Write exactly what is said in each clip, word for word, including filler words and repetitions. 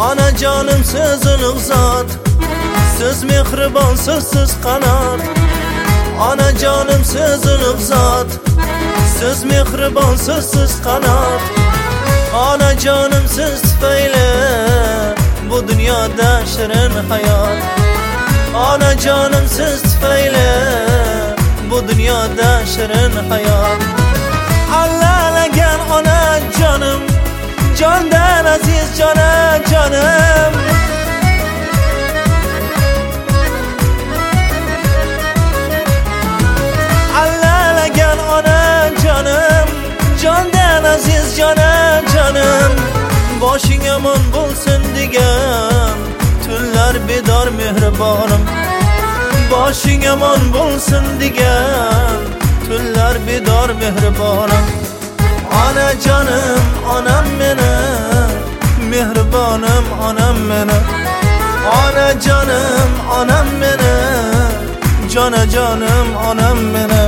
Onajonim siz ulug' zot, siz mehribon, siz qanot. Onajonim siz ulug' zot, siz mehribon, siz qanot. Onajonim siz tufayli bu dunyoda shirin hayot. Onajonim siz tufayli bu dunyoda shirin hayot. Allalagan onajonim, jondan aziz jonajonim. Allalagan onajonim, jondan aziz jonajonim. Boshing omon bo'lsin degan tunlar bedor mehribonim. Boshing omon bo'lsin degan tunlar bedor mehribonim. Onajonim, onam meni, mehribonim onam meni. Onajonim, onam meni, jonajonim onam meni.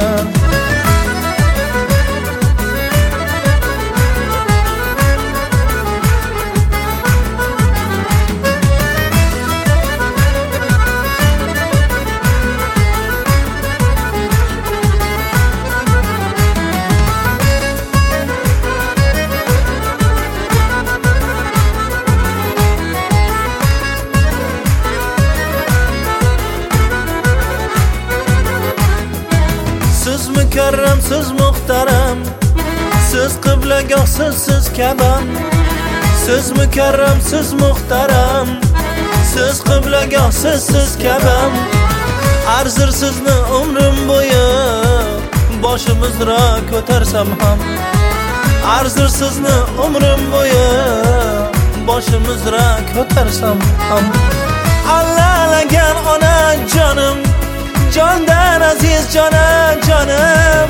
Siz mukarram, siz muhtaram, siz qiblagoh, siz siz kabam. Siz mukarram, siz muhtaram, siz qiblagoh, siz siz kabam. Arzir sizni umrim bo'yi boshimizra ko'tarsam ham. Arzir sizni umrim bo'yi boshimizra ko'tarsam ham. Allalagan onajonim, jondan aziz jonajonim.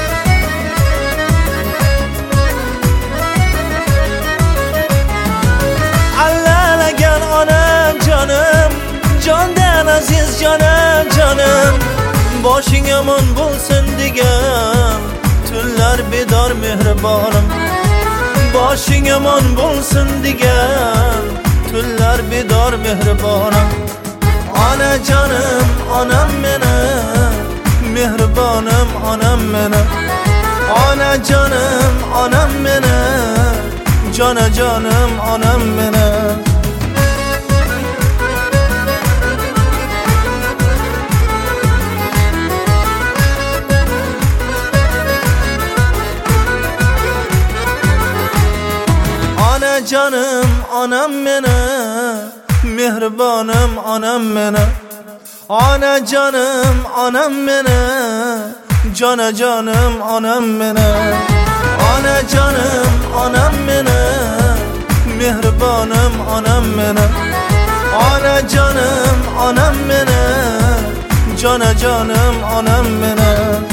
Allalagan onajonim, jondan aziz jonajonim. Boshing omon bo'lsin degan tunlar bedor mehribonim. Boshing omon bo'lsin degan tunlar bedor mehribonim. Onajonim, onam meni, mehribonim onam meni. Onajonim, onam meni, jonajonim onam meni. Onajonim, onam meni, mehribonim onam meni. Onajonim, onam meni, jonajonim onam meni. Onajonim, onam meni, mehribonim onam meni. Onajonim, onam meni, jonajonim onam meni.